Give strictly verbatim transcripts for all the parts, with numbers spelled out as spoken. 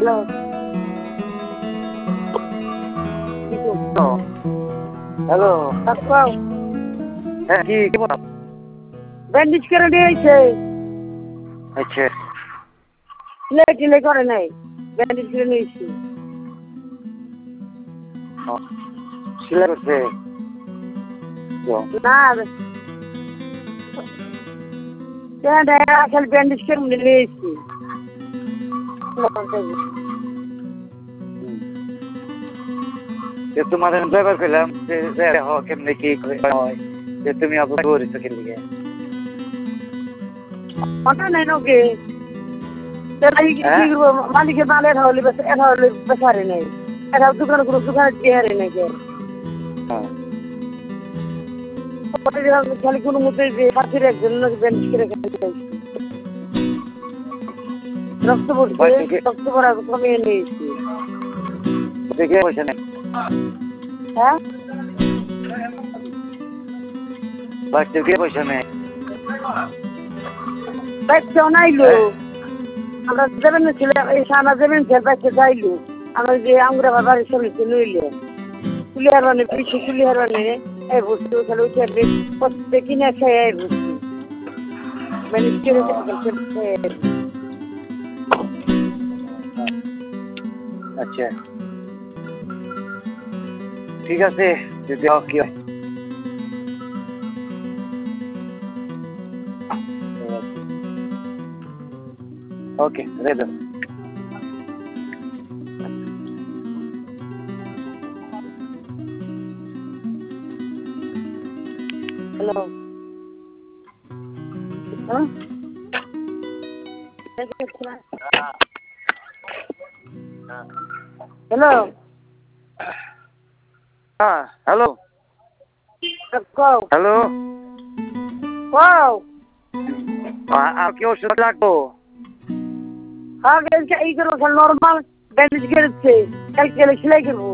hello hello তারপর হ্যাঁ কি কি বল ব্যান্ডেজ করে দিয়েছে আচ্ছা সিলাই টিলাই করে নাই ব্যান্ডেজ করে নিয়েছি সিলাই করছে না আসলে ব্যান্ডেজ করে নিয়েছি তোমাদের ড্রাইভার পেলাম কেমনি কি হয় যে তুমি আপনার করেছো কি লিগে কথা নাই নোকে মালিকের মাল এটা হলে এটা হলে বেসারে নেই এটা দোকানে কোনো দোকানে চেহারে নেই খালি কোনো মধ্যে সাথীর একজন ব্যান্ডেজ করে রক্ত পড়ছে রক্ত পড়া কমিয়ে নিয়েছি দেখে পয়সা নেই হ্যাঁ বাচ্চার কে পয়সা নেই বাচ্চাও নাইলো আমরা দেবেন ছিল এই সানা দেবেন ছিল বাচ্চা যাইলো আমরা যে আঙ্গুরা বাড়ির সামনে নইলে তুলি হারবানে পিছিয়ে তুলি হারবানে এই বস্তু তাহলে উঠে প্রত্যেক কিনে খেয়ে এই বস্তু মানে আচ্ছা ঠিক আছে যদি কি হয় ওকে রেডি হ্যালো হ্যাঁ হ্যালো হ্যাঁ হ্যালো কও হ্যালো কও আর কি ওষুধ লাগবো হ্যাঁ এই করবো নর্মাল ব্যান্ডেজ করেছে কালকে সেলাই করবো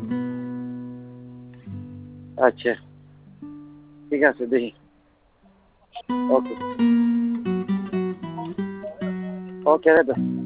আচ্ছা ঠিক আছে দেখি ওকে ওকে রেডি